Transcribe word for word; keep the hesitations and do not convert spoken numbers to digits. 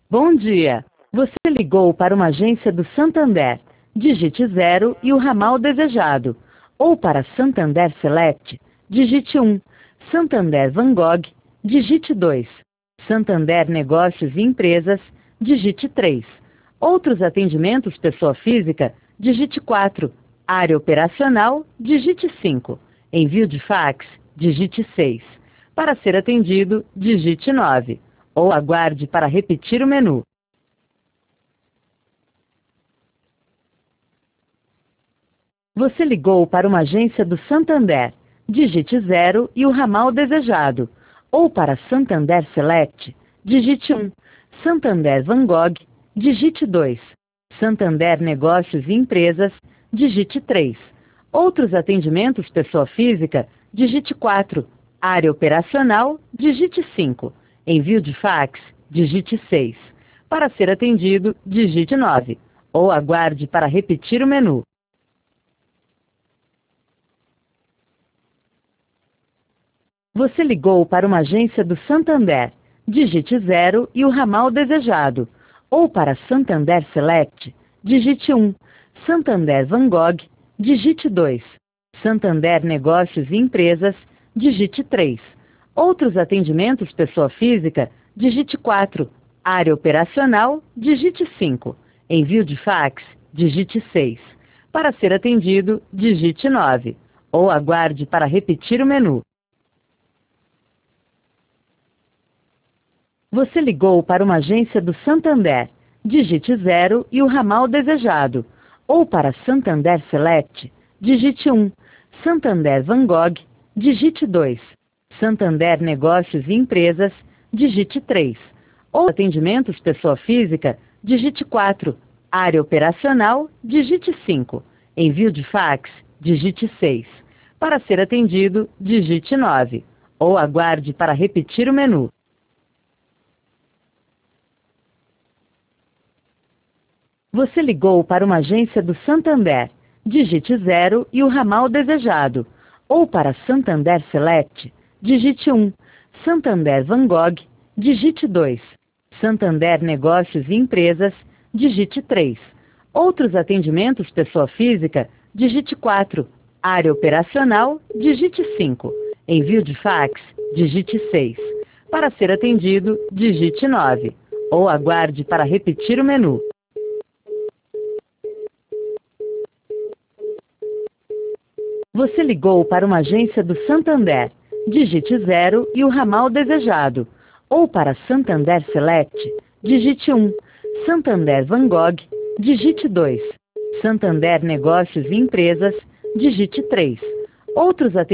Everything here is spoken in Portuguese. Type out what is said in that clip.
Bom dia. Você ligou para uma agência do Santander. Digite zero e o ramal desejado. Ou para Santander Select, digite um. Santander Van Gogh, digite dois. Santander Negócios e Empresas, digite três. Outros atendimentos pessoa física, digite quatro. Área operacional, digite cinco. Envio de fax, digite seis. Para ser atendido, digite nove. Ou aguarde para repetir o menu. Você ligou para uma agência do Santander. Digite zero e o ramal desejado. Ou para Santander Select, digite um. Santander Van Gogh, digite dois. Santander Negócios e Empresas, digite três. Outros atendimentos pessoa física, digite quatro. Área operacional, digite cinco. Envio de fax, digite seis. Para ser atendido, digite nove. Ou aguarde para repetir o menu. Você ligou para uma agência do Santander. Digite zero e o ramal desejado. Ou para Santander Select, digite um. Santander Van Gogh, digite dois. Santander Negócios e Empresas, digite três. Outros atendimentos pessoa física, digite quatro. Área operacional, digite cinco. Envio de fax, digite seis. Para ser atendido, digite nove. Ou aguarde para repetir o menu. Você ligou para uma agência do Santander. Digite zero e o ramal desejado. Ou para Santander Select, digite um. Santander Van Gogh, digite dois. Santander Negócios e Empresas, digite três. Ou atendimentos pessoa física, digite quatro. Área operacional, digite cinco. Envio de fax, digite seis. Para ser atendido, digite nove. Ou aguarde para repetir o menu. Você ligou para uma agência do Santander. Digite zero e o ramal desejado. Ou para Santander Select, digite um. Santander Van Gogh, digite dois. Santander Negócios e Empresas, digite três. Outros atendimentos pessoa física, digite quatro. Área operacional, digite cinco. Envio de fax, digite seis. Para ser atendido, digite nove. Ou aguarde para repetir o menu. Você ligou para uma agência do Santander. Digite zero e o ramal desejado. Ou para Santander Select, digite um. Santander Van Gogh, digite dois. Santander Negócios e Empresas, digite três. Outros atendimentos